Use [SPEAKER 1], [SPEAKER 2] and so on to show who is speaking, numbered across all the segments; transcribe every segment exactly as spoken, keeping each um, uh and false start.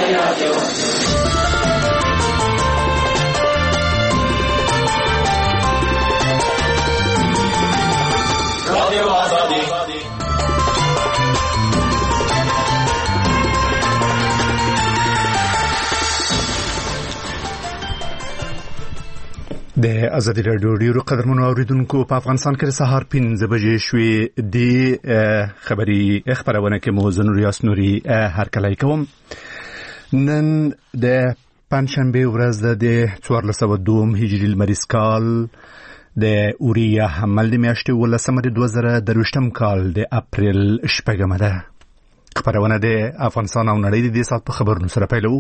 [SPEAKER 1] د ازادي راډیو ډیرو قدرمنو اوریدونکو په افغانستان کې سهار پنځه بجې شوې د خبري خبرونه کې مو زنور یاسنوري هرکلی کوم. نن د پنځشنبه ورځ د څوارلس سوه دوه هجري لمریز کال د اوریا حمل د میاشتې ولسمه د دوه زره درویشتم کال د اپریل شپږمه ده. خبرونه د افغانستان او نړۍ د دې ساعت په خبرونو سره پیلوو.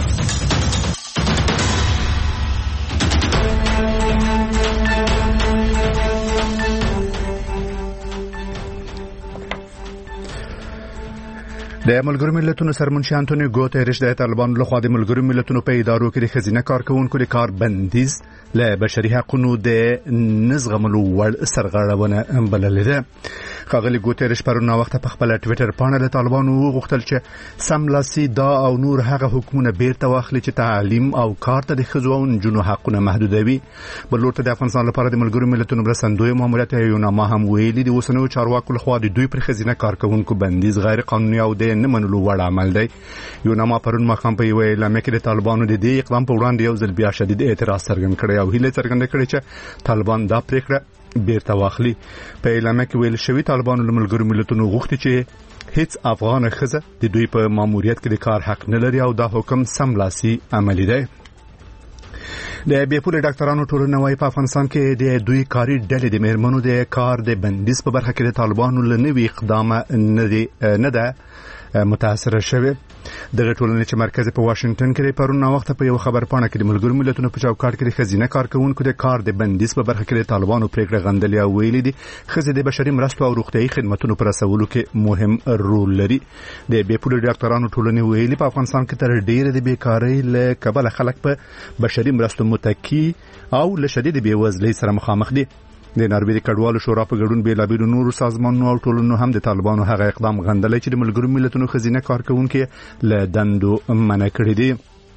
[SPEAKER 1] د ملګرو ملتونو سرمنشي انټونیو ګوتریش د طالبانو لخوا د ملګرو ملتونو په ادارو کې د خزینه کارکونکو د کار بندیز له بشري حقوقو د نزغملو وړ سرغړونه بللې ده. ښاغلي ګوتریش پرون وخت په خپل ټوئیټر باندې د طالبانو غوښتل چې سملاسي دا او نور هغه حکومت بیرته واخلي چې تعلیم او کار ته د ښځو او نجونو حقونه محدودوي. بل لورته د افغانستان لپاره د ملګرو ملتونو مرستندوی ماموریت یوناما هم ویلي د اوسنیو چارواکو لخوا د دوی پر خزینه کارکونکو بندیز غیر قانوني او د نه منلو وړ عمل دی. یوناما پرون مخام په یو اعلامیه کې د طالبانو د دې اقدام په وړاندې یو ځل بیا شدید اعتراض څرګند کړی او هیله څرګنده کړې چې طالبان دا پریکړه بیرته واخلي. په اعلامیه کې ویل شوی طالبانو له ملګرو ملتونو غوښتي چې هیڅ افغان ښځه د دوی په ماموریت کې د کار حق نه لري او دا حکم سملاسي عملي دی. د بیپوري ډاکټرانو ټولنه وايي په افغانستان کې د دوی کاري ډلې د میرمنو د کار د بندیز په برخه کې د طالبانو له نوي اقدام نه ده متاثر شوه. دغه ټولنې چې مرکز په واشنگټن کې پرون وخت په یو خبر پاڼه کې د ملګرو ملتونو په چوکاټ کې د خزینه کارکونکو د کار د بندیز په برخه کې د طالبانو پریکړه غندلې او ویلي دي خزې د بشري مرستو او روغتيایي خدماتو پر رسولو کې مهم رول لري. د بیپوري ډاکټرانو ټولنې ویلي په افغانستان کې تر ډیره د بیکاری له کبله خلک په بشري مرستو متکی او له شدید بیوزلۍ سره مخامخ دي. د ناروې د کډوالو شورا په ګډون بیلابیلو نورو سازمانونو او ټولنو هم د طالبانو هغه اقدام غندلې چې د ملګرو ملتونو خزینه کارکونکو له دندو منع کړی دي.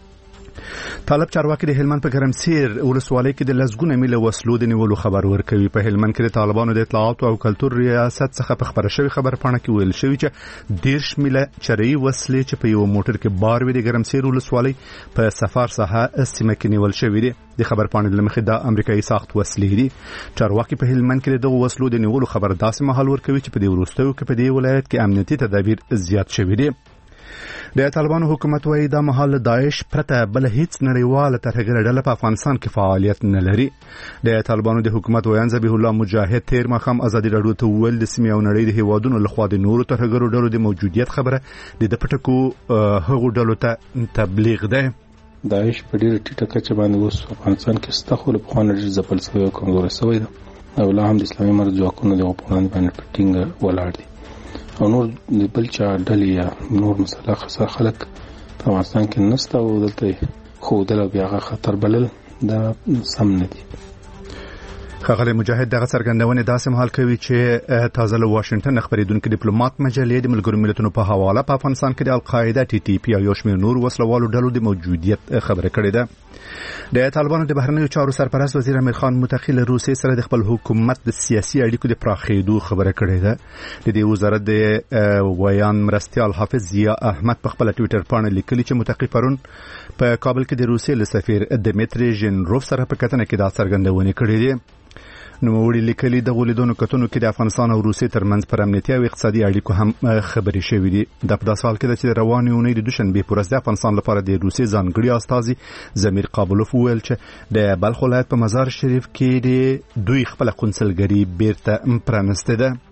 [SPEAKER 1] طالب چارواکي د هلمند په ګرمسیر ولسوالۍ کې د لزګونه میله وسلو د نیولو خبر ورکوي. په هلمند کې د طالبانو د اطلاعات او کلتور ریاست څخه په خبره شوی خبر پاڼه کې ویل شوی چې دیرش میله چرئی وسلې چې په یو موټر کې بار وي د ګرمسیر ولسوالۍ په سفر ساحه سیمه کې نیول شوی دي. د خبر پاڼې لمخې د امریکایي ساخت وسلې دي. چارواکي په هلمند کې د وسلو د نیولو خبر داسې مهال ورکوي چې په دې وروستیو کې په دې ولایت کې امنیتي تدابیر زیات شوي دي. د طالبانو حکومت وايي دا مهال داعش پرته بل هیڅ نړیواله ترهګره ډله په افغانستان کې فعالیت نه لري. د طالبانو د حکومت ویان ذبیح الله مجاهد تیر مخام ازادي راډیو ته ویل د سیمې او نړۍ د هیوادونو لخوا د نورو ترهګرو ډلو د موجودیت خبره د پټکو هغو ډلو ته تبلیغ ده.
[SPEAKER 2] داعش په ډیره ټیټه کچه باندې اوس افغانستان کې ستخول په خوانه ډیر ځپل شوی او کمزوري شوی ده او لا هم د اسلامي مرز ځواکونو د غوښتنې باندې پټینګ ولاړ دي او نور د بل چا ډلې یا نور مسله خاصه خلک په افغانستان کې نشته او دلته خو دل بیا خطر بلل دا سم نه دي.
[SPEAKER 1] ښاغلی مجاهد دغه څرګندونه داسې مهال کوي چې تازه له واشنگټن خبرېدونکو ډیپلوماټ مجلې د ملګرو ملتونو په حواله په افغانستان کې د القاعده ټي ټي پی او یو شمېر نور وسلوالو ډلو د موجودیت خبره کړې ده. د طالبانو د بهرنیو چارو سرپرست وزیر امیر خان متقی له روسیې سره د خپل حکومت د سیاسي اړیکو د پراخېدو خبره کړې ده. د دې وزارت د ویان مرستیال حافظ ضیا احمد په خپل ټوئیټر باندې لیکلي چې متقی پرون په کابل کې د روسیې له سفیر دمیتری ژنروف سره په کتنه کې دا څرګندونه کړې ده. نو وړي لیکلي د غولیدونو کتونو کې د افغانستان او روسیې ترمنځ پر امنیتي او اقتصادي اړیکو هم خبرې شوې دي. د په داسې حال کې چې روانې اونۍ د دوشنبې په ورځ د افغانستان لپاره د روسیې ځانګړي استازي زمیر قابلوف وویل چې د بلخ ولایت په مزار شریف کې د دوی خپل قونسلګري بیرته پرانسته ده.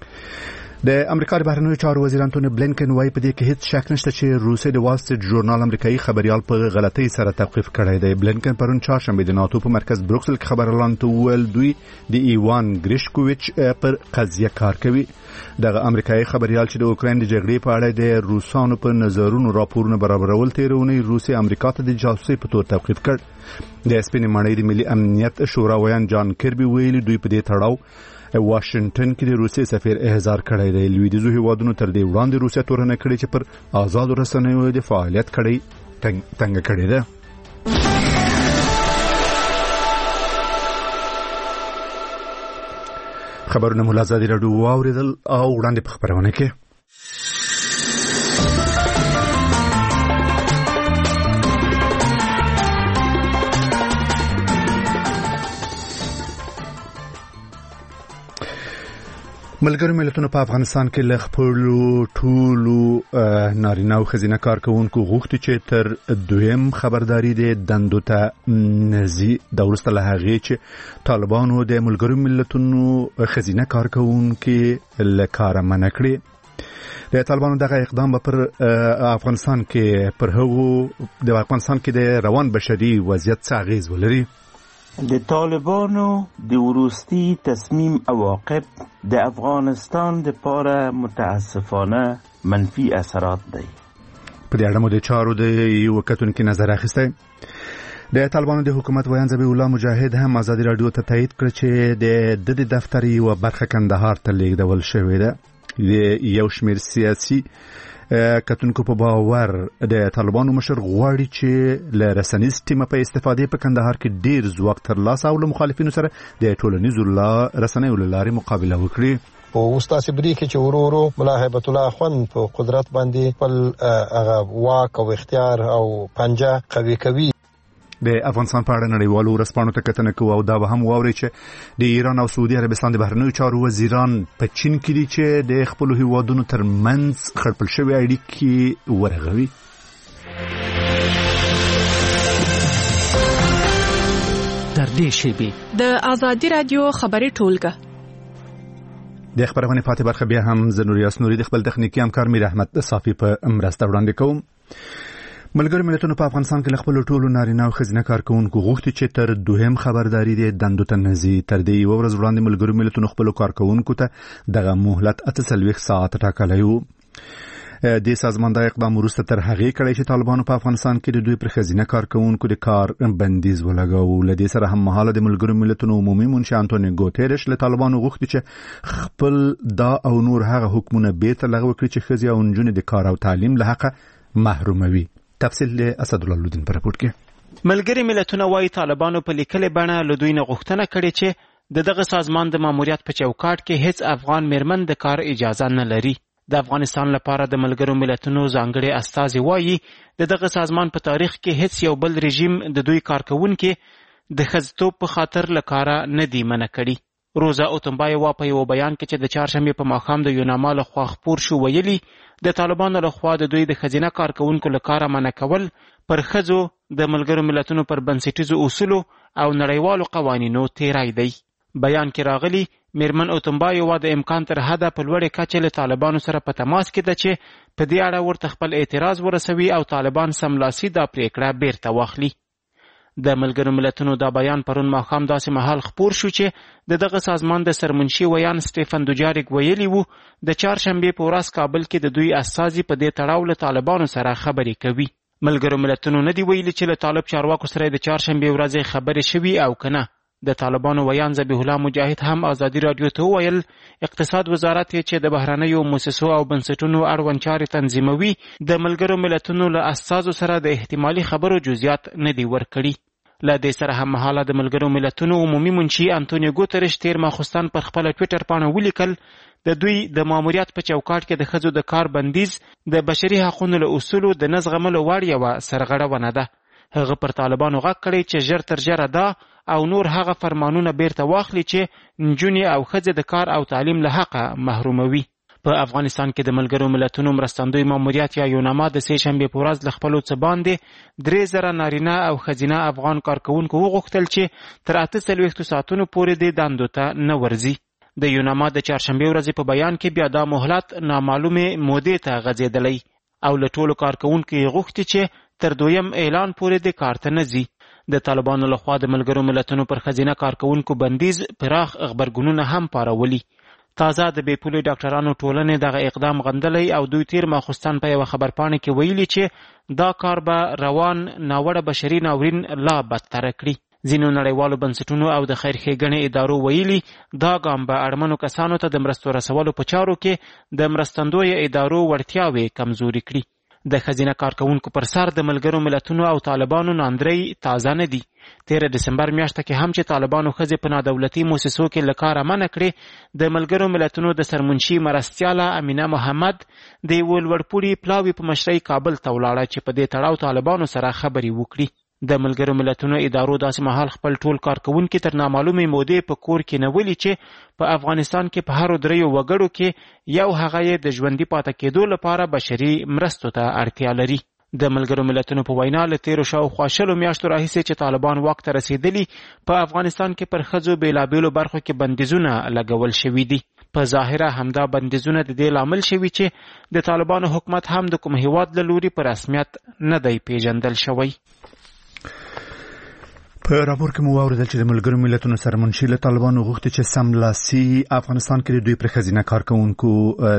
[SPEAKER 1] د امریکا د بهرنیو چارو وزیر انټونی بلینکن وايي په دې کې هیڅ شک نشته چې روسیې د وال سټریټ ژورنال امریکایي خبريال په غلطۍ سره توقیف کړی دی. بلینکن پرون چهارشنبه د ناتو په مرکز بروکسل کې خبر اعلان وکړ دوی د ایوان ګریشکوویچ پر قضیه کار کوي. دغه امریکایي خبريال چې د اوکراین د جګړې په اړه د روسانو په نظرونو راپورونه برابرول تیرونی روسي امریکا ته د جاسوسي په تور توقیف کړ. د سپین ماڼۍ د ملي امنیت شورا ویان جان کربي ویلي دوی په دې تړاو واشنگټن کې د روسیې سفیر احضار کړی دی. لویدیځو هیوادونو تر دې وړاندې روسیه تورنه کړې چې پر آزادو رسنیو د فعالیت کړی تنګ کړې ده. خبرونه مو له ازادي راډیو واوریدل او وړاندې په خبرونه کې ملګرو ملتونو په افغانستان کې له خپلو ټولو نارینه او ښځینه کارکوونکو غوښتي چې تر دویم خبرداري د دندو ته نزي د وروسته له هغې چې طالبانو د ملګرو ملتونو ښځینه کارکوونکي له کاره منع کړي. د طالبانو دغه اقدام به پر افغانستان کې پر هغو د افغانستان کې د روان بشري وضعیت څه اغېز ولري؟
[SPEAKER 3] د طالبانو د وروستي تصمیم عواقب د افغانستان د پاره متاسفانه منفي اثرات دی.
[SPEAKER 1] په دې اړه مو د چارو د یو کتونکو نظر اخیستی. د طالبانو د حکومت ویان ذبیح الله مجاهد هم ازادي راډیو ته تایید کړ چې د د دفتر یو برخه کندهار ته لیږدول شوې ده. د یو شمېر سیاسي کتونکو په باور د طالبانو مشر غواړي چې له رسنیز ټیمه په استفادې په کندهار کې ډیر ځواک ترلاسه او له مخالفینو سره د ټولنیزو رسنیو له لارې مقابله وکړي.
[SPEAKER 4] په استاد بری کې چې ورو ورو ملا هیبت الله خوند په قدرت باندې خپل هغه واک او اختیار او پنجه قوي کوي.
[SPEAKER 1] د افغانستان په اړه نړیوالو ورځپاڼو ته کتنه کوو او دا به هم واوري چې د ایران او سعودي عربستان د بهرنیو چارو وزیران په چین کې دي چې د خپلو هیوادونو ترمنځ خړپړ شوې اړیکې ورغوي.
[SPEAKER 5] تر دې شیبې د ازادي راډیو خبري ټولګه
[SPEAKER 1] د خبرونه فاتح برخه بیا هم زنوریاس نوري د خپل تخنیکی همکار میر احمد صافي په مرسته وړاندې کوم. ملګرو ملتونو په افغانستان کې خپل ټولو نارینه او ښځینه کارکوونکو غوښتي چې تر دوهم خبرداري د دندو ته نزي. تر دې یو ورځ وړاندې ملګرو ملتونو خپل کارکوونکو ته دغه مهلت اته څلوېښت ساعت ټاکلی و. د سازمان د اقدام وروسته تر هغې کړی چې طالبانو په افغانستان کې د دوی پر ښځینه کارکوونکو د کار بندیز ولګاوه. له دې سره هم مهاله د ملګرو ملتونو عمومي منشي انټونیو ګوتریش له طالبانو غوښتي چې خپل دا او نور هغه حکمونه بیرته لغوه کړي چې ښځې او نجونې د کار او تعلیم له حقه محروموي. تفصیل له اسدالله الدین پر راپور کې.
[SPEAKER 6] ملګری ملتونه وايي طالبانو په لیکلې بڼه له دوی نه غوښتنه کړې چې د دغه سازمان د ماموریت په چوکاټ کې هیڅ افغان میرمن د کار اجازه نه لري. د افغانستان لپاره د ملګرو ملتونو ځانګړي استازي وايي د دغه سازمان په تاریخ کې هیڅ یو بل رژیم د دوی کارکوونکي د ښځتوب په خاطر له کاره نه دی منع کړي. روزا اوتمبایوا په یو بیان کې چې د چهارشنبې په ماښام د یوناما لخوا خپور شو ویلي د طالبانو لخوا د دوی د ښځینه کارکوونکو له کاره منع کول پر ښځو د ملګرو ملتونو پر بنسټیزو اصولو او نړیوالو قوانینو تیری دی. بیان کې راغلی میرمن اوتمبایوا د امکان تر حده په لوړې کچې له طالبانو سره په تماس کې ده چې په دې اړه ورته خپل اعتراض ورسوي او طالبان سملاسي دا پریکړه بیرته واخلي. د ملګرو ملتونو دا بیان پرون ماښام داسې مهال خپور شو چې د دغه سازمان د سرمنشي ویان سټیفن دوجاریک ویلي وو د چهارشنبې په ورځ کابل کې د دوی استازي په دې تړاو له طالبانو سره خبرې کوي. ملګرو ملتونو نه دی ویلي چې له طالب چارواکو سره د چهارشنبې ورځې خبرې شوي او کنه. د طالبانو ویان ذبیح الله مجاهد هم ازادي راډیو ته وویل اقتصاد وزارت چې د بهرنیو مؤسسو او بنسټونو اړوند چارې تنظیموي د ملګرو ملتونو له استازو سره د احتمالي خبرو جزئیات نه دی ورکړي. له دې سره هم مهاله د ملګرو ملتونو عمومي منشي انټونیو ګوتریش تیر ماخوستن پر خپل ټویټر باندې ولیکل د دوی د ماموریت په چوکاټ کې د ښځو د کار بندیز د بشري حقوقو له اصولو د نه زغملو وړ یوه سرغړونه ده. هغه پر طالبانو غږ کړی چې ژر تر ژره دا او نور هغه فرمانونه بیرته واخلي چې نجونې او ښځې د کار او تعلیم له حقه محروموي. په افغانستان کې د ملګرو ملتونو مرستندوی ماموریت یا یوناما د سې شنبې په ورځ له خپلو څه باندې درې زره نارینه او ښځینه افغان کارکوونکو وغوښتل چې تر اته څلوېښتو ساعتونو پورې د دندو ته نه ورځي. د یوناما د چهارشنبې ورځې په بیان کې بیا دا مهلت نامعلومې مودې ته غځېدلی او له ټولو کارکوونکو یې غوښتي چې تر دویم اعلان پورې د کار ته نه ځي. د طالبانو لخوا د ملګرو ملتونو پر ښځینه کارکوونکو بندیز پراخ غبرګونونه هم پارولي. تازه د بې پولې ډاکټرانو ټولنې دغه اقدام غندلی او دوی تیر ماخوستن په یوه خبرپاڼه کې ویلي چې دا کار به روان ناوړه بشري ناورین لا بدتره کړي. ځینو نړیوالو بنسټونو او د خیر ښېګڼې ادارو ویلي دا ګام به اړمنو کسانو ته د مرستو رسولو په چارو کې د مرستندویه ادارو وړتیاوې کمزوري کړي. د ښځینه کارکوونکو پر سر د ملګرو ملتونو او طالبانو ناندرۍ تازه نه دي. تېره ډسمبر میاشته کې هم چې طالبانو ښځې په نادولتي موسسو کې له کاره منع کړې، د ملګرو ملتونو د سرمنشي مرستیاله امینه محمد د یوه لوړپوړي پلاوي په مشرۍ کابل ته ولاړه چې په دې تړاو طالبانو سره خبرې وکړي. د ملګرو ملتونو ادارو داسې مهال خپل ټول کارکوونکي تر نامعلومې مودې په کور کې نه ولي چې په افغانستان کې په هرو دریو وګړو کې یو هغه یې د ژوندي پاتې کېدو لپاره بشري مرستو ته اړتیا لري. د ملګرو ملتونو په وینا له تېرو شاوخوا شلو میاشتو راهیسې چې طالبان واک ته رسېدلي، په افغانستان کې پر ښځو بېلابېلو برخو کې بندیزونه لګول شوي دي. په ظاهره همدا بندیزونه د دې لامل شوي چې د طالبانو حکومت هم د کوم هیواد له لوري په رسمیت نه دی پیژندل شوی.
[SPEAKER 1] په راپور کې مو واورېدل چې د ملګرو ملتونو سرمنشي له طالبانو غوښتي چې سملاسي افغانستان کې د دوی پر ښځینه کارکوونکو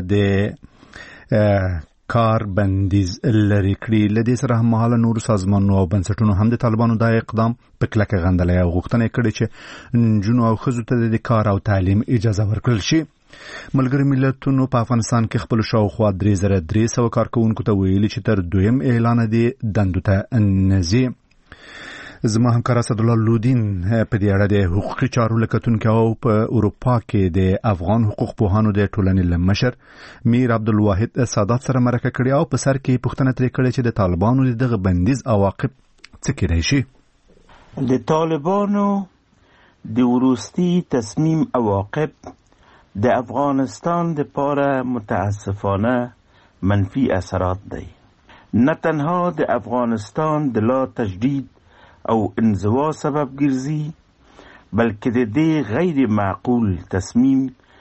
[SPEAKER 1] د کار بندیز لري کړي. له دې سره هممهاله نورو سازمانونو او بنسټونو هم د طالبانو دا اقدام په کلکه غندلی او غوښتنه یې کړې چې نجونو او ښځو ته د کار او تعلیم اجازه ورکړل شي. ملګرو ملتونو په افغانستان کې خپل شاوخوا درې زره درې سوه کارکوونکو ته ویلي چې تر دویم اعلان دې دندو ته نه ځي. زما همکار اسدالله لودین په دې اړه د حقوقي چارو له کتونکي او په اروپا کې د افغان حقوق پوهانو د ټولنې له مشر میر عبدالواحد سادات سره مرکه کړې او په سر کې پوښتنه ترې کړې چې د طالبانو د دغه بندیز عواقب څه کېدای شي.
[SPEAKER 3] د طالبانو د وروستي تصمیم عواقب د افغانستان د پاره متاسفانه منفی اثرات دی. نه تنها د افغانستان د لا تجدید او انزوا سبب ګرځي، بلکې د دې غیر معقول تصمیم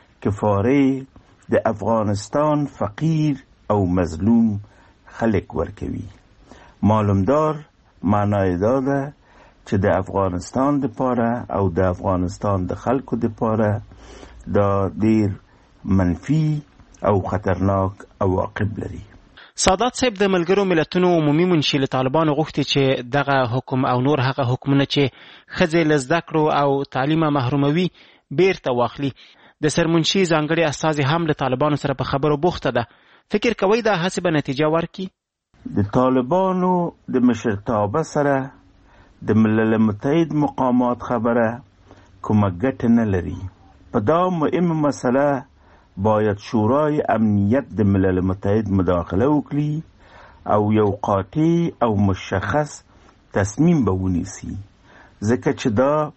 [SPEAKER 3] کفاره د افغانستان فقیر او مظلوم خلق ورکوي. معلومدار معنای دا ده چې د افغانستان د پاره او د افغانستان د خلکو د پاره دا ډیر منفی او خطرناک عواقب لري.
[SPEAKER 6] سادات صاحب د ملګرو ملتونو عمومي منشي له طالبانو غوښتي چې دغه حکم او نور هغه حکمونه چې ښځې له زده کړو او تعلیمه محروموي بیرته واخلي. د سرمنشي ځانګړي استازي هم له طالبانو سره په خبرو بوخته ده. فکر کوئ دا هڅې به نتیجه ورکړي؟
[SPEAKER 3] د طالبانو د مشرتابه سره د ملل متحد مقامات خبره کومه ګټه نه لري. په دا مهمه مسله باید شورای امنیت د ملل متحد مداخله وکړي او یو قاطع او مشخص تصمیم به ونیسي، ځکه چې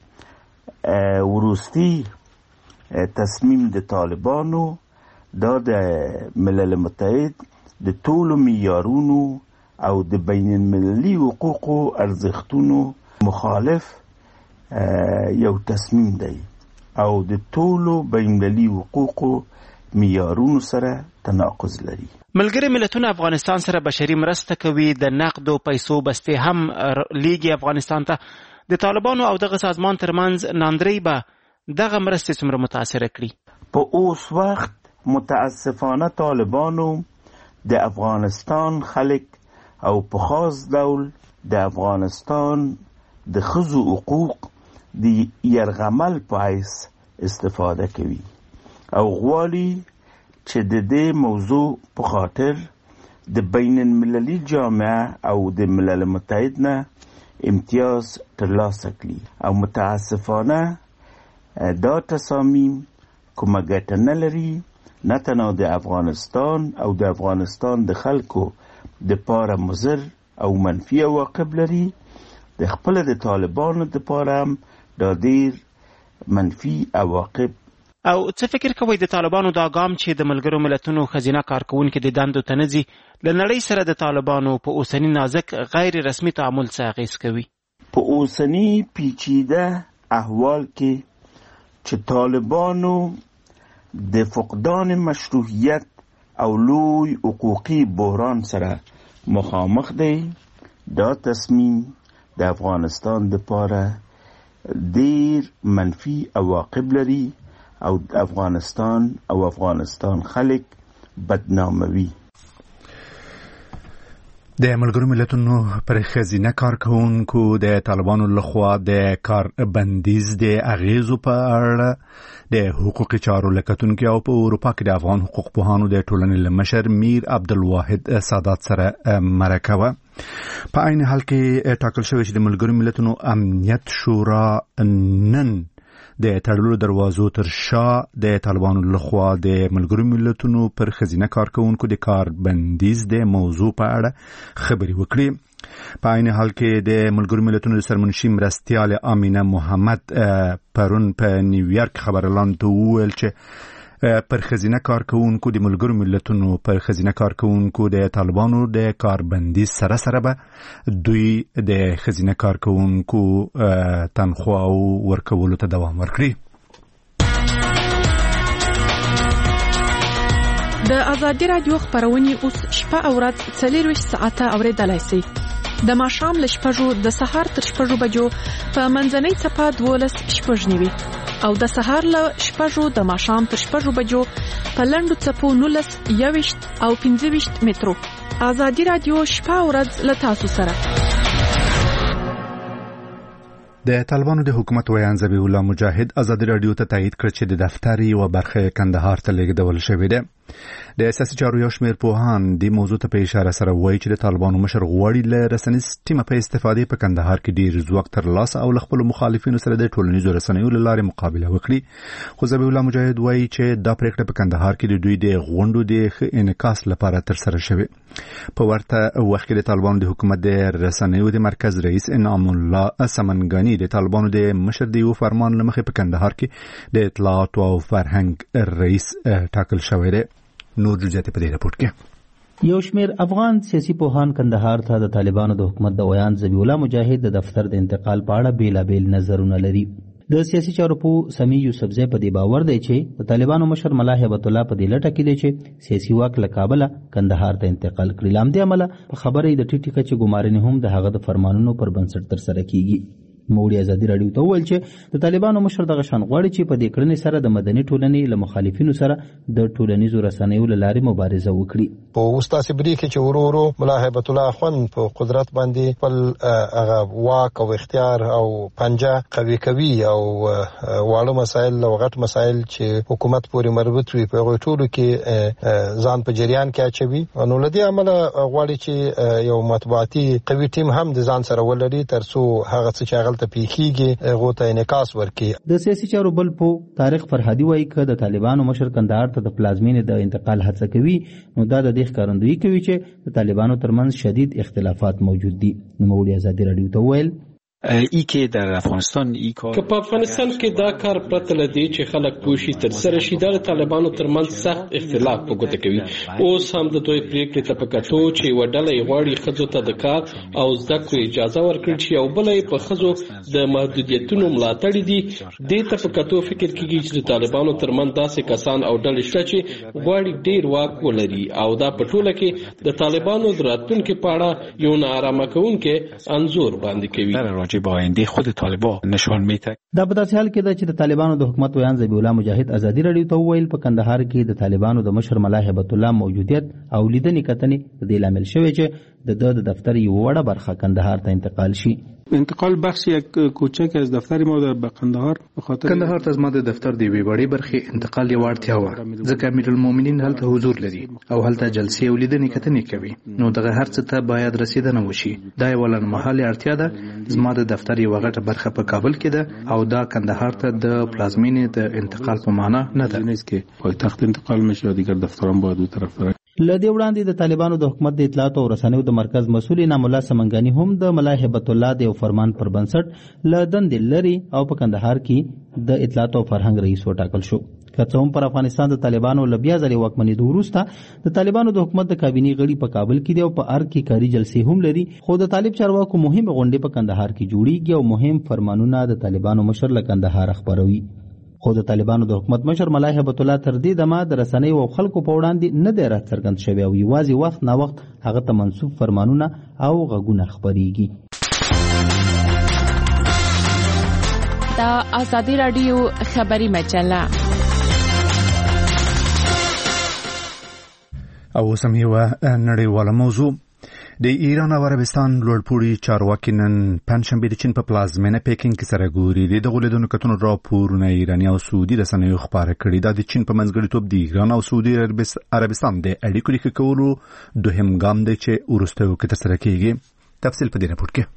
[SPEAKER 3] دا وروستي تصمیم د طالبانو دا د ملل متحد د ټولو معیارونو او د بین المللي حقوقو ارزښتونو مخالف یو تصمیم دی او د ټولو بین المللي حقوقو معیارونو سره تناقض لري.
[SPEAKER 6] ملګري ملتونه افغانستان سره بشري مرسته کوي، د نقد او پیسو بستې هم لیږي افغانستان ته. د طالبانو او دغه سازمان ترمنځ ناندرۍ به دغه مرستې څومره متاثره کړي؟
[SPEAKER 3] په اوس وخت متاسفانه طالبانو د افغانستان خلک او په خاص ډول د افغانستان د ښځو حقوق د یرغمل په حیث استفاده کوي او غواړي چې د دې موضوع په خاطر د بین المللي جامعه او د ملل متحد نه امتیاز ترلاسه کړي او متاسفانه دا تصامیم کومه ګټه نه لري، نه تنها د افغانستان او د افغانستان د خلکو د پاره مضر او منفي عواقب لري، د خپل د طالبانو د پاره هم دا ډیر منفي عواقب.
[SPEAKER 6] او څه فکر کوئ د طالبانو دا ګام چې د ملګرو ملتونو ښځینه کارکوونکي د دندو ته نه ځي، له نړۍ سره د طالبانو په اوسني نازک غیر رسمي تعامل څه اغېز کوي؟
[SPEAKER 3] په اوسني پیچیده احوال کې چې طالبانو د فقدان مشروعیت او لوی حقوقي بحران سره مخامخ دی، دا تصمیم د افغانستان د پاره ډیر منفي عواقب لري او افغانستان او افغانستان خلک بدناموي.
[SPEAKER 1] د ملګرو ملتونو پر خزینه کارکونکو د طالبانو لخوا د کار بندیز د اغیزو په اړه د حقوقي چارو لکتونکو او په اروپا کې د افغان حقوق پوهانو د ټولنې لمشر میر عبدالواحد سادات سره مرکه وه. په عین حال کې ټاکل شوی چې د ملګرو ملتونو امنیت شورا نن د تړلو دروازو تر شا د طالبانو لخوا د ملګرو ملتونو پر خزینه کارکونکو د کار بندیز د موضوع په اړه خبري وکړي. په عین حال کې د ملګرو ملتونو د سرمنشي مرستیال امینه محمد پرون په نیویارک خبرلاند ته وویل چې پر خزینه کارکونکو د ملګرو ملتونو پر خزینه کارکونکو د طالبانو د کار بندیز سره سره به دوی د خزینه کارکونکو تنخواه ورکولو ته دوام ورکړي.
[SPEAKER 5] د آزادي رادیو خبرونه اوس شپه او ورځ څلور ساعته اوریدلای شئ. د ماښام له شپږو د سهار تر شپږو بجو په منځنۍ څپه دولس شپږ نیوي او د سهار له شپږو د ماښام تر شپږو بجو په لنډو څپو نولس یويشت او پنځه ویشت مترو. آزادي رادیو شپه او ورځ له تاسو سره.
[SPEAKER 1] د طالبانو د حکومت ویان ذبیح الله مجاهد آزادي رادیو ته تایید کړ چې د دفتر یو برخه کندهار ته لیږدول شوې ده. د سیاسي چارو یو شمېر پوهان د موضوع ته په اشاره سره وایي چې د طالبانو مشر غواړي له رسنیز ټیمه په استفادې په کندهار کې ډیر ځواک ترلاسه او له خپلو مخالفینو سره د ټولنیزو رسنیو له لارې مقابله وکړي. خو ذبیح الله مجاهد وایي چې دا پریکړه په کندهار کې د دوی د غونډو د ښه انعکاس لپاره ترسره شوې. په ورته وخت کې د طالبانو د حکومت د رسنیو د مرکز رئیس انعام الله سمنګانی د طالبانو د مشر د یو فرمان لمخې په کندهار کې د اطلاعات او فرهنګ رئیس ټاکل شوی دی. نور جزئیات په دې راپورټ کې.
[SPEAKER 7] یو شمېر افغان سیاسي پوهان کندهار ته د طالبانو د حکومت د ویان ذبیح الله مجاهد د دفتر د انتقال په اړه بیلابیل نظرونه لري. د سیاسي چارو پوه سمی یوسفزی په دې باور دی چې د طالبانو مشر ملا هیبت الله په دې لټه کې دی چې سیاسي واک له کابله کندهار ته انتقال کړي. له همدې امله په خبرې د ټیټ کچې ګمارنې هم د هغه د فرمانونو پر بنسټ ترسره کیږي. موړي آزادي رادیو ته وویل چې د طالبانو مشر دغه شان غواړي چې په دې کړنې سره د مدني ټولنې له مخالفینو سره د ټولنیزو رسنیو له لارې مبارزه وکړي.
[SPEAKER 4] په وستا سبري کې چې ورو ورو ملا هیبت الله خوند په قدرت باندې خپل هغه واک او اختیار او پنجه قوي کوي او واړه مسایل او غټ مسایل چې حکومت پورې مربوط وي په ټولو کې ځان په جریان کې اچوي. نو لدی عمله غواړي چې یو مطبوعاتي قوي ټیم هم د ځان سره ولري ترڅو هغه څه چې ته پیخیږي غوته انعکاس ورکړي.
[SPEAKER 7] د سیاسي چارو بل په تاریخ فرهادي وایي چې د طالبانو مشر کندهار ته د پلازمینې د انتقال هڅه کوي نو دا د دې ښکارندویي کوي چې د طالبانو ترمنځ شدید اختلافات موجود دي. نوموړي آزادي رادیو ته ویل
[SPEAKER 8] ای کې در افغانستان ای کار
[SPEAKER 9] که په افغانستان کې دا کار پرته لدی چې خلک پوښي تر سره شي د طالبانو ترمنځ سخت اختلاف په ګوته کوي. اوس هم د دوی پریکړې ته پکاتو چې وډلې غواړي خځو ته د کار او زده کړې اجازه ورکړي چې او بلې په خځو د محدودیتونو ملاتړ دي. دې ته پکاتو فکر کیږي چې د طالبانو ترمنځ داسې کسان او ډلې شته چې غواړي ډیر واک ولري او دا په ټوله کې د طالبانو د راتلونکي په اړه یو نارامه کوونکی انځور باندې کوي.
[SPEAKER 8] با آینده خود طالبان نشان میده.
[SPEAKER 7] دا په داسې حال کې ده چې د طالبانو د حکومت ویان ذبیح الله مجاهد آزادي رادیو ته وویل په کندهار کې د طالبانو د مشر ملا هیبت الله موجودیت او لیدنې کتنې د دې لامل شوی چې د د دفتر یو وړه برخه کندهار ته انتقال شي.
[SPEAKER 2] انتقال بخش یک کوچک از دفتر ما در قندهار به خاطر
[SPEAKER 10] کندهار ته زما د دفتر دی وی وړي برخه انتقال یو اړتیا و ځکه امیر المؤمنین هلته حضور لري او هلته جلسې او لیدنې کتنې کوي نو دغه هر څه ته باید رسیدنه وشي. دا یو لن محل اړتیا ده. زما د دفتر یو غټه برخه په کابل کې ده او دا کندهار ته د پلازمینې د انتقال په معنا نه ده چې
[SPEAKER 2] پایتخت انتقال مشه دیگر دفتران باید دو طرف داره.
[SPEAKER 7] لدې وړاندې د طالبانو د حکومت د اطلاعات او رسنیو د مرکز مسؤل انعام الله سمنګانی هم د ملا هیبت الله د فرمان پر بنسټ له دندې لري او په کندهار کې د اطلاعات او فرهنګ رئیس وټاکل شو. که څه هم پر افغانستان د طالبانو له بیا ځلې واکمنېدو وروسته د طالبانو د حکومت د کابینې غړي په کابل کې دي او په ارګ کې کاري جلسې هم لري. خو د طالب چارواکو مهمه غونډې په کندهار کې جوړیږي او مهم فرمانونه د طالبانو مشر له کندهار خبروي. خو د طالبانو د حکومت مشر ملا هیبت الله تر دې دمه د رسنیو او خلکو په وړاندې نه دی راڅرګند شوی او یوازې وخت نه وخت هغه ته منسوب فرمانونه او غږونه خبرېږي.
[SPEAKER 5] دا آزادي رادیو خبری مجله
[SPEAKER 1] او سم یو نړیواله موضوع د ایران او عربستان لوړپوړي چارواکي نن پنجشنبه د چین په پلازمینه پیکینګ کې سره ګوري. د دغو لیدنو کتنو راپورونه ایراني او سعودي رسنیو خپاره کړي. دا د چین په منځګړیتوب د ایران او سعودي عربستان د اړیکو ریښه کولو دوهم ګام دی چې وروستیو کې ترسره کیږي. تفصیل په دې راپور کې.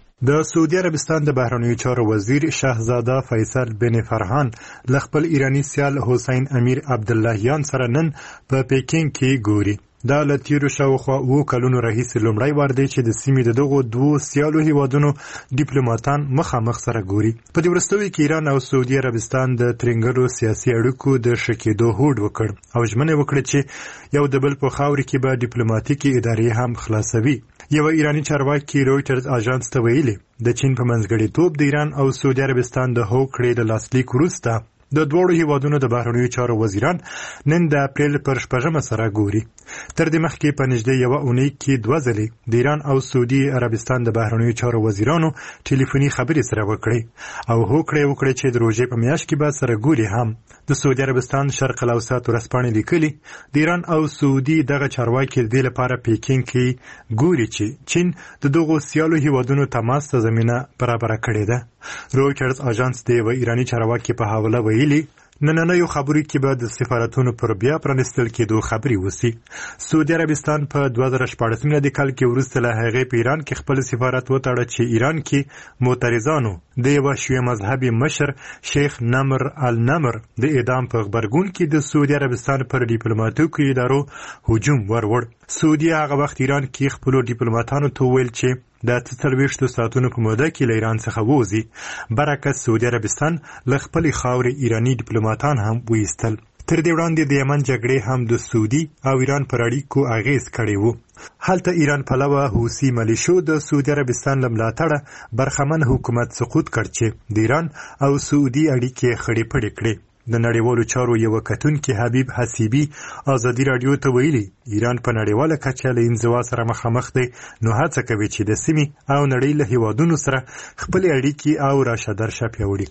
[SPEAKER 11] د سعودي عربستان د بهرنیو چارو وزیر شاهزاده فیصل بن فرحان ل خپل ایرانی سیال حسین امیر عبداللهیان سره نن په پیکینګ کې ګوري. دا له تیرو شاوخوا اووه کلونو راهیسې لومړی وار دی چې د سیمې د دغو دوو سیالو هیوادونو ډیپلوماتان مخامخ سره ګوري. په دې وروستیو کې ایران او سعودي عربستان د ترنګلو سیاسي اړیکو د ښه کېدو هوډ وکړ او ژمنه وکړه چې یو د بل په خاورې کې به ډیپلوماټیکي ادارې هم خلاصوي. یو ایرانی چارواکي رویټرز اژانس ته ویلي د چین په منځګړیتوب د ایران او سعودي عربستان د هوکړې له لاسلیک وروسته د دوړو هیوادونو د بهرنیو چارو وزیران نن د اپریل پر شپږمه سره ګوري. تر دې مخکې په نږدې یوه اونۍ کې دوه ځلې د ایران او سعودي عربستان د بهرنیو چارو وزیرانو ټلیفوني خبرې سره وکړې او هوکړه وکړه چې د روژې په میاشت کې به سره ګوري. هم د سعودي عربستان شرق الاوسط ورځپاڼې لیکلي د ایران او سعودي دغه چارواکي د دې لپاره پیکینګ کې ګوري چې چین د دغو سیالو هیوادونو تماس ته زمینه برابره کړې ده. رویټرز اژانس د یوه ایرانی چارواکي په حواله ویلي نننیو خبرو کې به د سفارتونو پر بیا پرانیستل کېدو خبرې وسی. سعودي عربستان په دوه زره شپاړس میلادي کال کې وروسته له هغې په ایران کې خپل سفارت وتړه چې ایران کې معترضانو د یوه شیعه مذهبي مشر شیخ نمر النمر د اعدام په غبرګون کې د سعودي عربستان پر ډیپلوماټیکو ادارو هجوم ورور. سعودي هغه وخت ایران کې خپلو ډیپلوماتانو ته ویل چې د اته څلوېښتو ساعتونو په موده کې له ایران څخه ووځي. برعکس سعودي عربستان له خپلې خاورې ایراني ډیپلوماتان هم وایستل. تر دې وړاندې د یمن جګړې هم د سعودي او ایران پر اړیکو اغیز کړی و. هلته ایران پلوه حوثي ملیشو د سعودي عربستان له ملاتړه برخمن حکومت سقوط کړ چې د ایران او سعودي اړیکې خړې پړې کړې. د نړیوالو چارو یو کتونکي حبیب حسیبي ازادي رادیو ته ویلي ایران په نړیواله کچه له انزوا سره مخامخ دی، نو هڅه کوي چې د سیمې او نړۍ له هیوادونو سره خپل اړیکې او راشه درشه پیاوړې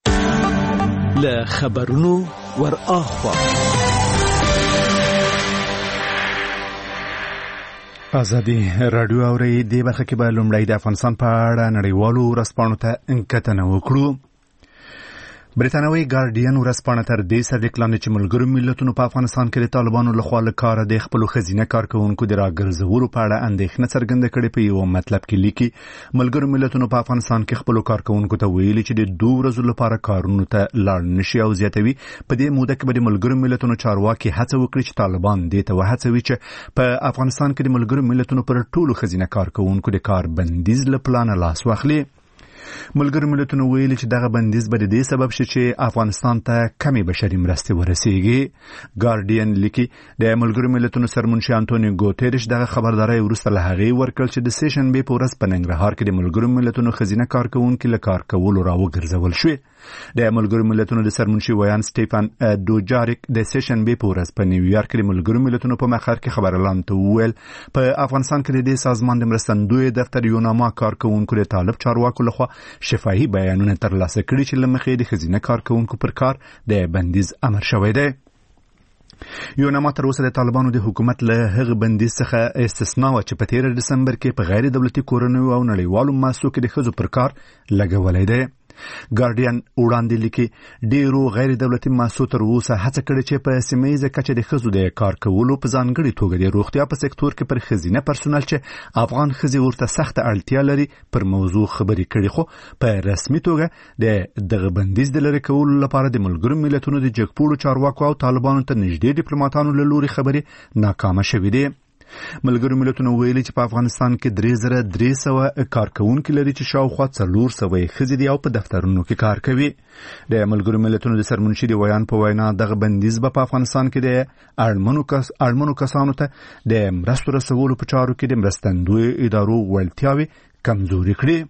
[SPEAKER 11] کړي.
[SPEAKER 12] له خبرونو ور اخوا
[SPEAKER 1] ازادي رادیو اوري د برخه کې به لومړی د افغانستان په اړه نړیوالو ورځپاڼو ته کتنه وکړو. بریتانوي ګارډین ورځپاڼه تر دې سره لیکلي چې ملګرو ملتونو په افغانستان کې د طالبانو لخوا له کاره د خپلو ښځینه کارکوونکو د راګرځولو په اړه اندېښنه څرګنده کړې. په یو مطلب کې لیکي ملګرو ملتونو په افغانستان کې خپلو کارکوونکو ته ویلي چې د دوه ورځو لپاره کارونو ته لاړ نشي او زیاتوي په دې موده کې به د ملګرو ملتونو چارواکي هڅه وکړي چې طالبان دې ته وهڅوي چې په افغانستان کې د ملګرو ملتونو پر ټولو ښځینه کارکوونکو د کار بندیز له پلانه لاس واخلي. ملګرو ملتونو ویلي چې دغه بندیز به د دې سبب شي چې افغانستان ته کمې بشري مرستې ورسیږي. ګارډین لیکي د ملګرو ملتونو سرمنشي انټونیو ګوتریش دغه خبرداري وروسته له هغې ورکړل چې د سې شنبې په ورځ په ننګرهار کې د ملګرو ملتونو ښځینه کارکوونکي له کار کولو راوګرځول شوې. د ملګرو ملتونو د سرمنشي ویان سټیفن دوجاریک د سې شنبې په ورځ په نیویارک کې د ملګرو ملتونو په مقر کې خبرلاند ته وویل په افغانستان کې د دې سازمان د مرستندوی دفتر یو نامه کارکوونکو د طالب چارواکو لخوا شفاهي بیانونه ترلاسه کړي چې له مخې د ښځینه کارکوونکو پر کار د بندیز امر شوی دی. یو نامه تر اوسه د طالبانو د حکومت له هغه بندیز څخه استثنا و چې په تیره ډسمبر کې په غیر دولتي کورنیو او نړیوالو مؤسسو کې د ښځو پر کار لګولی دی. ګارډین وړاندې لیکي ډیرو غیر دولتي مؤسسو تر اوسه هڅه کړې چې په سیمه ییزه کچه د ښځو د کار کولو په ځانګړي توګه د روغتیا په سکتور کې پر ښځینه پرسونل چې افغان ښځې ورته سخته اړتیا لري پر موضوع خبرې کړي، خو په رسمي توګه د دغه بندیز د لرې کولو لپاره د ملګرو ملتونو د جګپوړو چارواکو او طالبانو ته نږدې ډیپلوماتانو له لوري خبرې ناکامه شوې دي. ملګرو ملتونو ویلي چې په افغانستان کې درې زره درې سوه کارکوونکي لري چې شاوخوا څلور سوه یې ښځې دي او په دفترونو کې کار کوي. د ملګرو ملتونو د سرمنشي د ویان په وینا دغه بندیز به په افغانستان کې د اړمنو کس اړمنو کسانو ته د مرستو رسولو په چارو کې د مرستندوی ادارو وړتیاوې کمزوري کړي.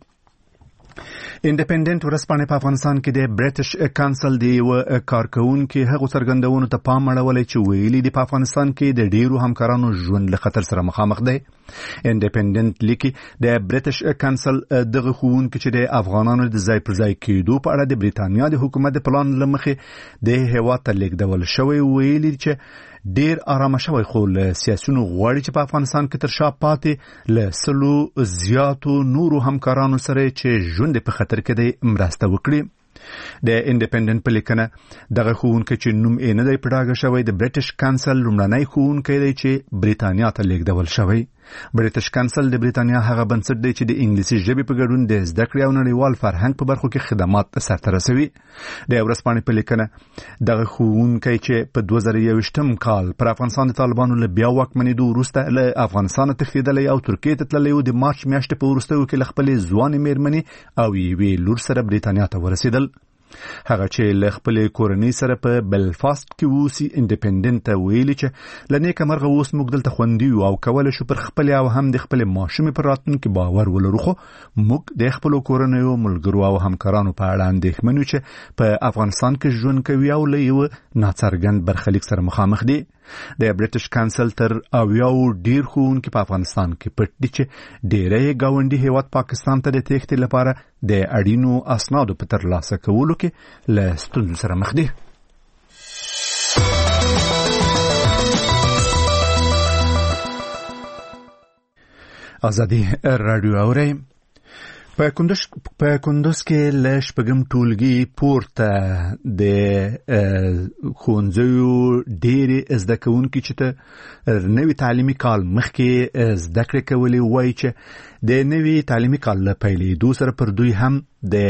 [SPEAKER 1] انډیپندنت ورځپاڼې په افغانستان کې د برټش کانسل د یو کارکوونکي هغو څرګندونو ته پام اړولی چې ویلي دي په افغانستان کې د ډیرو همکارانو ژوند له خطر سره مخامخ دی. انډیپندنت لیکي د برټش کانسل دغه ښوونکي چې د افغانانو د ځای پر ځای کېدو په اړه د بریتانیا د حکومت د پلان له مخې د هېواد ته لیږدول شوی ویلي چې ډیر آرام شوی خو له سیاسيونو غواړي چې په افغانستان کې تر شا پاتې له سلو زیاتو نورو همکارانو سره چې ژوند په خطر کې دی مرسته وکړي. د انډیپندنت په لیکنه دغه ښوونکی چې نوم یې نه دی په ډاګه شوی د بریټیش کانسل لومړنی ښوونکی دی چې بریتانیا ته لیږدول شوی. بریټیش کانسل د بریتانیا هغه بنسټ دی چې د انګلیسي ژبې په ګډون د زده کړې او نړیوال فرهنګ په برخو کې خدمات سرته رسوي. د ورځپاڼې په لیکنه دغه ښوونکی چې په دوه زره یوویشتم کال پر افغانستان د طالبانو له بیا واکمنېدو وروسته له افغانستانه تښتېدلی او ترکیې ته تللی و، د مارچ میاشتې په وروستیو کې له خپلې ځوانې مېرمنې او یوې لور سره بریتانیا ته ورسېدل. هغه چې له خپلې کورنۍ سره په بلفاست کې اوسي انډیپندنت ته ویلي چې له نیکه مرغه اوس موږ دلته خوندي یو او کولی شو پر خپلې او هم د خپلې ماشومې پر راتلونکي باور ولرو، خو موږ د خپلو کورنیو ملګرو او همکارانو په اړه اندېښمن یو چې په افغانستان کې ژوند کوي او له یو ناڅرګند برخلیک سره مخامخ دي. د بریټیش کانسل تر اویاو ډیر ښوونکي په افغانستان کې پټ دي چې ډیری ګاونډي هیواد پاکستان ته د تېښتې لپاره د اړینو اسنادو په ترلاسه کولو کې له ستونزو سره مخ دي. ازادي رادیو اورئ. په کندوز په کندوز کې له شپږم ټولګي پورته د ښوونځیو ډېرې زده کوونکي چې ته نوي تعلیمي کال مخکې زده کړې کولې وایي چې د نوي تعلیمي کال له پیلېدو سره پر دوی هم د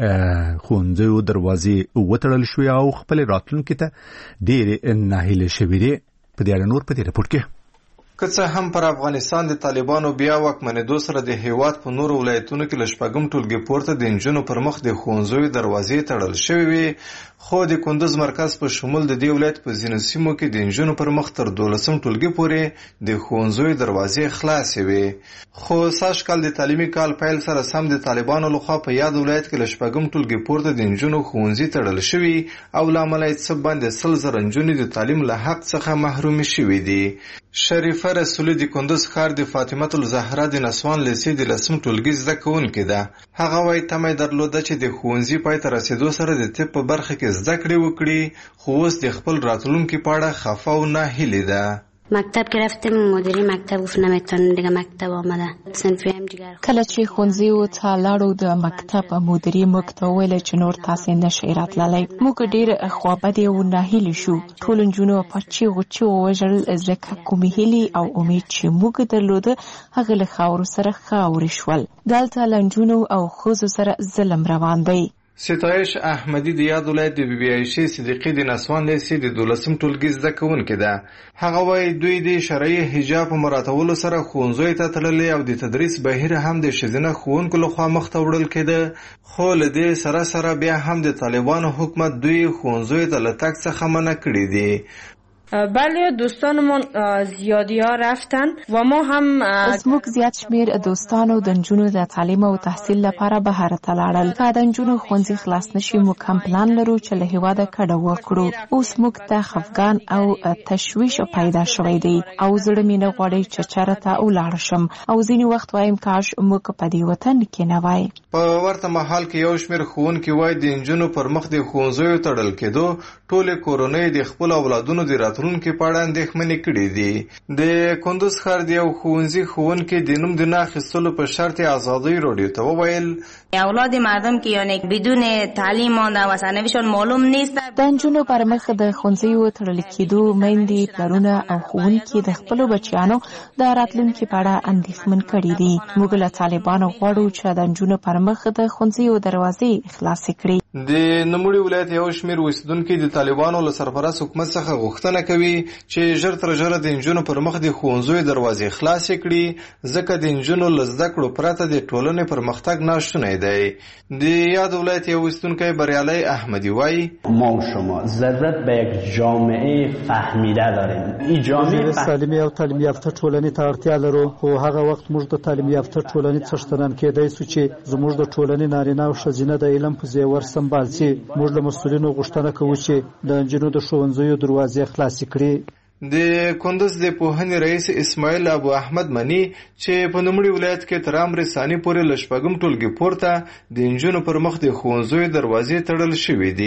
[SPEAKER 1] ښوونځیو دروازې وتړل شوې او خپلې راتلونکي ته ډېرې ناهیلې شوې دي. په دې اړه نور په دې راپورټ کې
[SPEAKER 13] که څه هم پر افغانستان د طالبانو بیا واکمنېدو سره د هیواد په نورو ولایتونو کې له شپږم ټولګي پورته د نجونو پر مخ د ښوونځیو دروازې تړل شوې وي، خو د کندوز مرکز په شمول د دې ولایت په ځینو سیمو کې د نجونو پر مخ تر دولسم ټولګي پورې د ښوونځیو دروازې خلاصې وي. خو سږ کال د تعلیمي کال پیل سره سم د طالبانو لخوا په یاد ولایت کې له شپږم ټولګي پورته د نجونو ښوونځي تړل شوي او له امله یې څه باندې سل زره نجونې د تعلیم له حق څخه محرومې شوې دي. شریفه رسولي د کندوز ښار د فاطمه الزهرا د نسوان لیسې د لسم ټولګي زده کوونکې ده. هغه وایي تمه یې درلوده چې د ښوونځي پای ته رسېدو سره د طب په برخه کې زده کړې وکړي، خو اوس د خپل راتلونکي په اړه خفه او ناهیلې ده.
[SPEAKER 14] مکتب که رفتیم مدیری مکتب گفت نمیتونن دیگه مکتب آمده صنفی هم دیگر
[SPEAKER 15] کله چې ښوونځیو ته لاړو د مکتب مدیری موږ ته وویل چې نور تاسې نشئ راتللی. موږ ډېر خوابدي او ناهیلي شو. ټولو نجونو په چیغو چیغو وژړل ځکه کومې هیلې او امید چې موږ درلوده هغه له خاورو سره خاورې شول. دلته له نجونو او ښځو سره ظلم روان دی.
[SPEAKER 13] ستایش احمدی د یاد ولایت د بی بی عایشې صدیقي د نسوان لیسې د دولسم ټولګي زده کوونکې ده. هغه وایي دوی د شرعي حجاب په مراعاتولو سره ښوونځیو ته تللي او د تدریس بهیر هم د ښځینه ښوونکو لخوا مخ ته وړل کېده، خو له دې سره سره بیا هم د طالبانو حکومت دوی ښوونځیو ته له تګ څخه منع کړي دي.
[SPEAKER 16] بله دوستانمون زیادی ها رفتن و ما هم
[SPEAKER 15] زموږ زیات شمیر دوستانو د نجونو د تعلیم او تحصیل لپاره بهر ته لاړل. که د نجونو ښوونځي خلاص نشي موږ هم پلان لرو چې له هیواده کډه وکړو. اوس موږ ته خفګان او تشویش پیدا شوی دی او زړه مې نه غواړي چې چېرته ولاړ شم او ځینې وخت وایم کاش موږ په دې وطن کې نه وای.
[SPEAKER 13] په ورته مهال کې یو شمیر ښوونکي وایي د نجونو پر مخ د ښوونځیو تړل کېدو ټولې کورنۍ د خپل اولادونو د راتلونکي په اړه اندېښمنې کړي دي. د کندوز ښار د یو ښوونځي ښوونکي د نوم د نه اخیستلو په شرط ازادۍ راډیو ته وویل
[SPEAKER 17] اولاد مردم که یعنی بدون تعلیم مانده و سرنوشتشان معلوم نیست.
[SPEAKER 15] د نجونو پر مخ د ښوونځیو تړل کېدو میندې پلرونه او ښوونکي د خپلو بچیانو د راتلونکي په اړه اندېښمن کړي دي. موږ له طالبانو غواړو چې د نجونو پر مخ د ښوونځیو دروازې خلاصې کړي.
[SPEAKER 13] د نوموړي ولایت یو شمیر اوسیدونکي د طالبانو له سرپرست حکومت څخه غوښتنه کوي چې ژر تر ژره د نجونو پر مخ د ښوونځیو دروازې خلاصې کړي، ځکه د نجونو له زده کړو پرته د ټولنې پرمختګ ناشونی دی. د یاد ولایت یو اوسیدونکی بریالی احمدی وایي
[SPEAKER 18] ما و شما ضرورت به یک جامعه فهمیده داریم. این جامعه
[SPEAKER 19] تعلیمي او تعلیم یافته ټولنې ته اړتیا لرو، خو هغه وخت موږ د تعلیم یافته ټولنې څښتنان کېدای سو چې زموږ د ټولنې نارینه او ښځینه د علم په زیور سمبال شي. موږ له مسؤلینو غوښتنه کوو چې د نجونو د ښوونځیو دروازې خلاصې کړي.
[SPEAKER 13] د کندوز د پوهنې رئیس اسماعیل ابو احمد منی چې په نوموړي ولایت کې تر امر ثاني پورې له شپږم ټولګي پورته د نجونو پر مخ د ښوونځیو دروازې تړل شوې دي.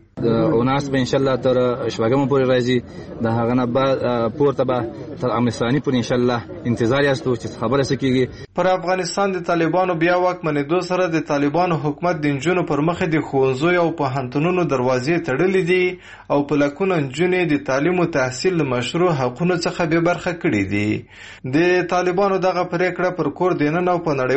[SPEAKER 20] اوناس به ان شاء الله تر شپږم پورې راځي د هغه نه بعد پورته به تر امنستاني پورې ان شاء الله انتظار یاستو چې خبره سکیږي.
[SPEAKER 13] پر افغانستان د طالبانو بیا واکمنېدو سره د طالبانو حکومت د نجونو پر مخ د ښوونځیو او پوهنتونونو دروازې تړلې دي او په لکونو نجونې د تعلیم او تحصیل له مشروع حقونو څخه بې برخه کړي دي. د طالبانو دغه پریکړه پر کور دننه او په نړۍ